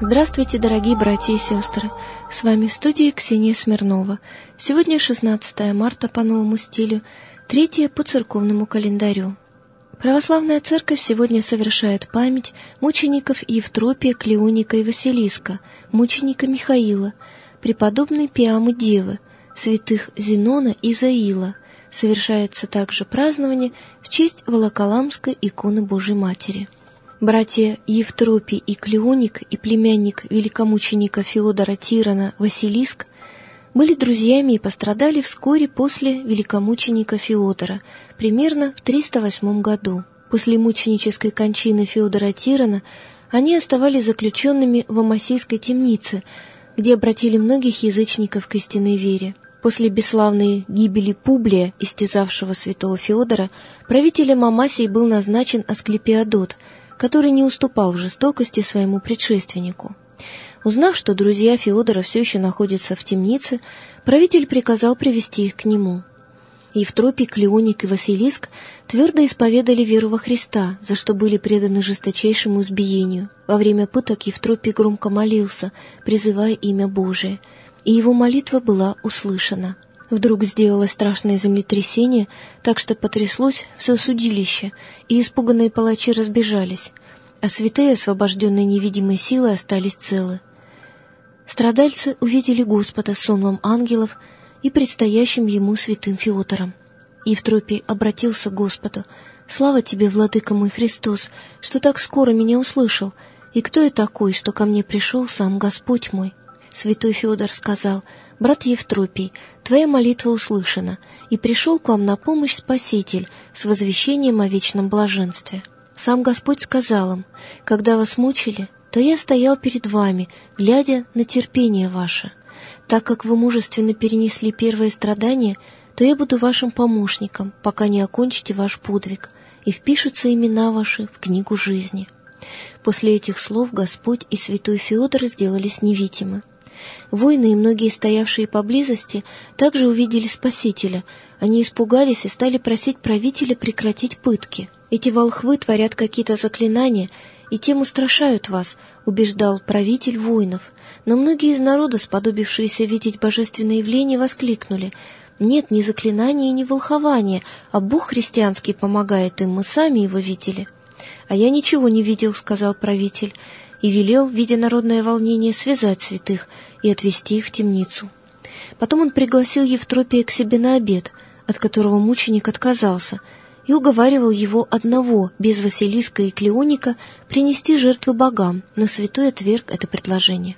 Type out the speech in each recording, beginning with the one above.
Здравствуйте, дорогие братья и сестры! С вами в студии Ксения Смирнова. Сегодня 16 марта по новому стилю, 3 по церковному календарю. Православная церковь сегодня совершает память мучеников Евтропия, Клеоника и Василиска, мученика Михаила, преподобной Пиамы Девы, святых Зенона и Заила. Совершается также празднование в честь Волоколамской иконы Божией Матери. Братья Евтропий и Клеоник и племянник великомученика Феодора Тирона Василиск были друзьями и пострадали вскоре после великомученика Феодора, примерно в 308 году. После мученической кончины Феодора Тирона они оставались заключенными в Амасийской темнице, где обратили многих язычников к истинной вере. После бесславной гибели Публия, истязавшего святого Феодора, правителем Амасии был назначен Асклепиадот, который не уступал в жестокости своему предшественнику. Узнав, что друзья Феодора все еще находятся в темнице, правитель приказал привести их к нему. Евтропий, Клеоник и Василиск твердо исповедали веру во Христа, за что были преданы жесточайшему избиению. Во время пыток Евтропий громко молился, призывая имя Божие, и его молитва была услышана. Вдруг сделалось страшное землетрясение, так что потряслось все судилище, и испуганные палачи разбежались, а святые, освобожденные невидимой силой, остались целы. Страдальцы увидели Господа сонмом ангелов и предстоящим ему святым Феодором. Евтропий обратился к Господу: «Слава тебе, владыка мой Христос, что так скоро меня услышал, и кто я такой, что ко мне пришел сам Господь мой?» Святой Феодор сказал: «Брат Евтропий, твоя молитва услышана, и пришел к вам на помощь Спаситель с возвещением о вечном блаженстве. Сам Господь сказал им: когда вас мучили, то я стоял перед вами, глядя на терпение ваше. Так как вы мужественно перенесли первое страдание, то я буду вашим помощником, пока не окончите ваш подвиг, и впишутся имена ваши в книгу жизни». После этих слов Господь и святой Феодор сделались невидимы. Воины и многие стоявшие поблизости также увидели Спасителя. Они испугались и стали просить правителя прекратить пытки. «Эти волхвы творят какие-то заклинания и тем устрашают вас», — убеждал правитель воинов. Но многие из народа, сподобившиеся видеть божественное явление, воскликнули: «Нет ни заклинания, ни волхования, а Бог христианский помогает им, мы сами его видели». «А я ничего не видел», — сказал правитель, и велел, видя народное волнение, связать святых и отвести их в темницу. Потом он пригласил Евтропия к себе на обед, от которого мученик отказался, и уговаривал его одного, без Василиска и Клеоника, принести жертвы богам, но святой отверг это предложение.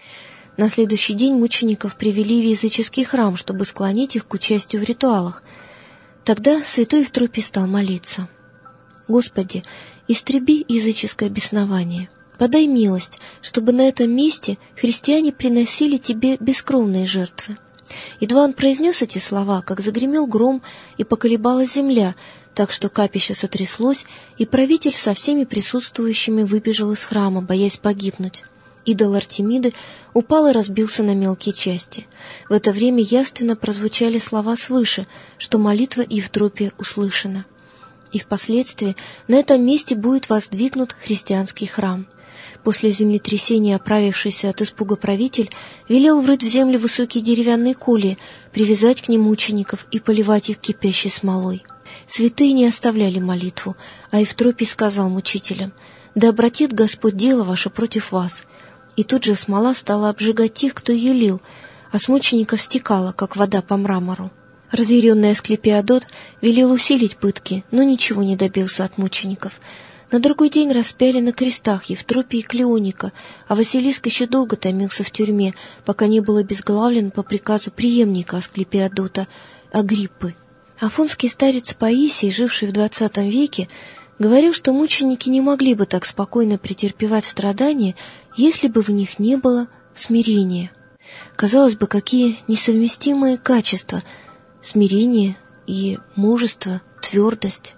На следующий день мучеников привели в языческий храм, чтобы склонить их к участию в ритуалах. Тогда святой Евтропий стал молиться: «Господи, истреби языческое беснование. Подай милость, чтобы на этом месте христиане приносили тебе бескровные жертвы». Едва он произнес эти слова, как загремел гром, и поколебалась земля, так что капище сотряслось, и правитель со всеми присутствующими выбежал из храма, боясь погибнуть. Идол Артемиды упал и разбился на мелкие части. В это время явственно прозвучали слова свыше, что молитва Евтропия услышана. И впоследствии на этом месте будет воздвигнут христианский храм. После землетрясения оправившийся от испуга правитель велел врыть в землю высокие деревянные колья, привязать к ним мучеников и поливать их кипящей смолой. Святые не оставляли молитву, а Евтропий сказал мучителям: «Да обратит Господь дело ваше против вас». И тут же смола стала обжигать тех, кто ее лил, а с мучеников стекала, как вода по мрамору. Разъяренный Асклепиадот велел усилить пытки, но ничего не добился от мучеников. На другой день распяли на крестах Евтропия и Клеоника, а Василиск еще долго томился в тюрьме, пока не был обезглавлен по приказу преемника Асклепиадота Агриппы. Афонский старец Паисий, живший в XX веке, говорил, что мученики не могли бы так спокойно претерпевать страдания, если бы в них не было смирения. Казалось бы, какие несовместимые качества — смирение и мужество, твердость.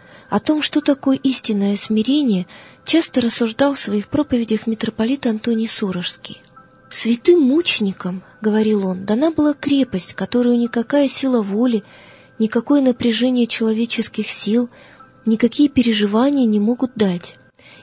О том, что такое истинное смирение, часто рассуждал в своих проповедях митрополит Антоний Сурожский. «Святым мученикам, — говорил он, — дана была крепость, которую никакая сила воли, никакое напряжение человеческих сил, никакие переживания не могут дать.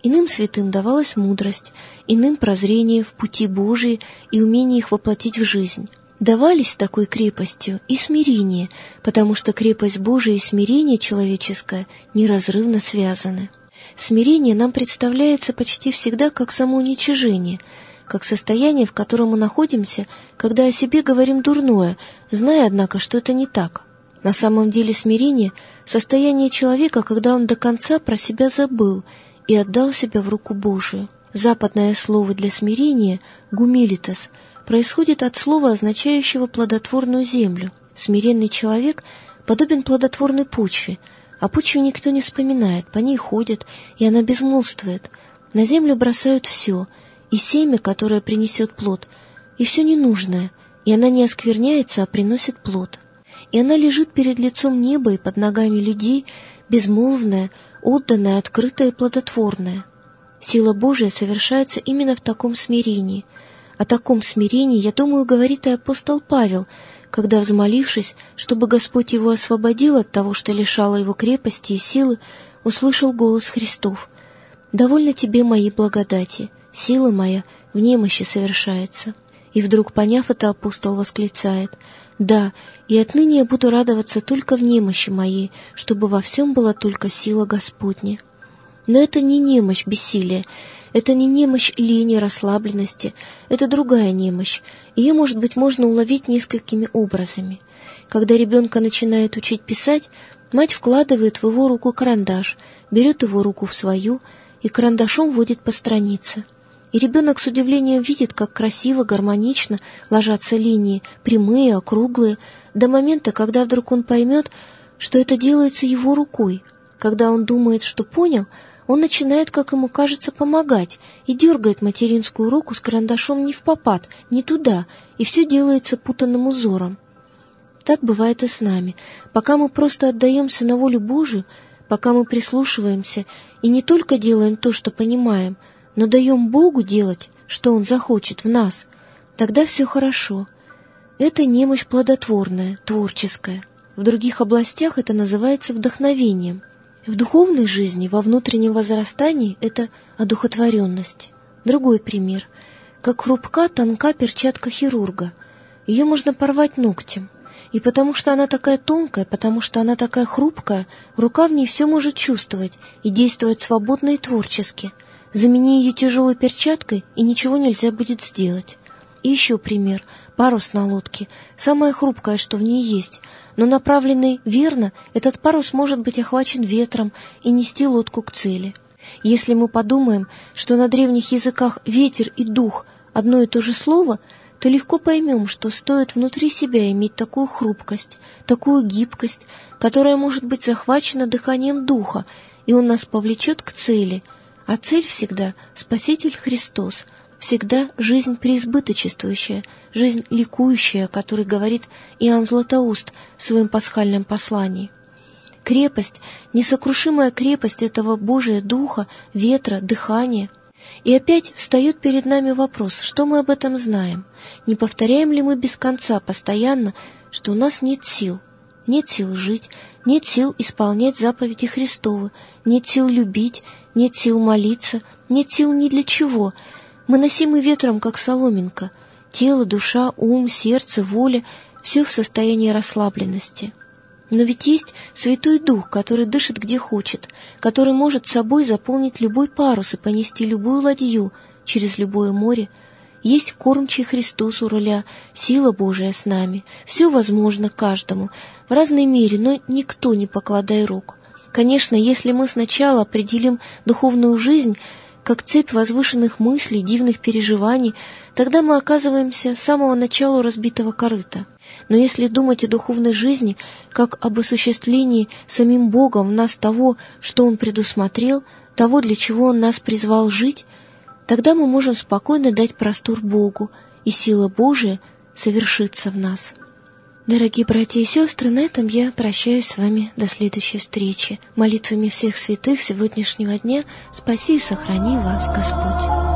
Иным святым давалась мудрость, иным прозрение в пути Божии и умение их воплотить в жизнь. Давались с такой крепостью и смирение, потому что крепость Божия и смирение человеческое неразрывно связаны. Смирение нам представляется почти всегда как самоуничижение, как состояние, в котором мы находимся, когда о себе говорим дурное, зная, однако, что это не так. На самом деле смирение — состояние человека, когда он до конца про себя забыл и отдал себя в руку Божию. Западное слово для смирения «гумилитас» происходит от слова, означающего плодотворную землю. Смиренный человек подобен плодотворной почве, о почве никто не вспоминает, по ней ходят, и она безмолвствует. На землю бросают все, и семя, которое принесет плод, и все ненужное, и она не оскверняется, а приносит плод. И она лежит перед лицом неба и под ногами людей, безмолвная, отданная, открытая и плодотворная. Сила Божия совершается именно в таком смирении. О таком смирении, я думаю, говорит и апостол Павел, когда, взмолившись, чтобы Господь его освободил от того, что лишало его крепости и силы, услышал голос Христов: «Довольно тебе моей благодати, сила моя в немощи совершается». И вдруг, поняв это, апостол восклицает: «Да, и отныне я буду радоваться только в немощи моей, чтобы во всем была только сила Господня». Но это не немощь бессилия, это не немощь лени, расслабленности, это другая немощь. Ее, может быть, можно уловить несколькими образами. Когда ребенка начинают учить писать, мать вкладывает в его руку карандаш, берет его руку в свою и карандашом водит по странице. И ребенок с удивлением видит, как красиво, гармонично ложатся линии, прямые, округлые, до момента, когда вдруг он поймет, что это делается его рукой. Когда он думает, что понял, он начинает, как ему кажется, помогать и дергает материнскую руку с карандашом не впопад, не туда, и все делается путанным узором. Так бывает и с нами. Пока мы просто отдаемся на волю Божию, пока мы прислушиваемся и не только делаем то, что понимаем, но даем Богу делать, что Он захочет в нас, тогда все хорошо. Это немощь плодотворная, творческая. В других областях это называется вдохновением. В духовной жизни, во внутреннем возрастании это одухотворенность. Другой пример. Как хрупка, тонка перчатка хирурга. Ее можно порвать ногтем. И потому что она такая тонкая, потому что она такая хрупкая, рука в ней все может чувствовать и действовать свободно и творчески. Замени ее тяжелой перчаткой, и ничего нельзя будет сделать. И еще пример. Парус на лодке. Самое хрупкое, что в ней есть. Но направленный верно, этот парус может быть охвачен ветром и нести лодку к цели. Если мы подумаем, что на древних языках ветер и дух одно и то же слово, то легко поймем, что стоит внутри себя иметь такую хрупкость, такую гибкость, которая может быть захвачена дыханием духа, и он нас повлечет к цели. А цель всегда Спаситель Христос, всегда жизнь преизбыточествующая, жизнь ликующая, о которой говорит Иоанн Златоуст в своем пасхальном послании. Крепость, несокрушимая крепость этого Божия Духа, ветра, дыхания. И опять встает перед нами вопрос, что мы об этом знаем? Не повторяем ли мы без конца, постоянно, что у нас нет сил? Нет сил жить, нет сил исполнять заповеди Христовы, нет сил любить, нет сил молиться, нет сил ни для чего. Мы носимы ветром, как соломинка. Тело, душа, ум, сердце, воля — все в состоянии расслабленности. Но ведь есть Святой Дух, который дышит где хочет, который может собой заполнить любой парус и понести любую ладью через любое море. Есть кормчий Христос у руля, сила Божия с нами. Все возможно каждому, в разной мере, но никто не покладай рук. Конечно, если мы сначала определим духовную жизнь как цепь возвышенных мыслей, дивных переживаний, тогда мы оказываемся с самого начала разбитого корыта. Но если думать о духовной жизни как об осуществлении самим Богом в нас того, что Он предусмотрел, того, для чего Он нас призвал жить, тогда мы можем спокойно дать простор Богу, и сила Божия совершится в нас. Дорогие братья и сестры, на этом я прощаюсь с вами до следующей встречи. Молитвами всех святых сегодняшнего дня спаси и сохрани вас Господь.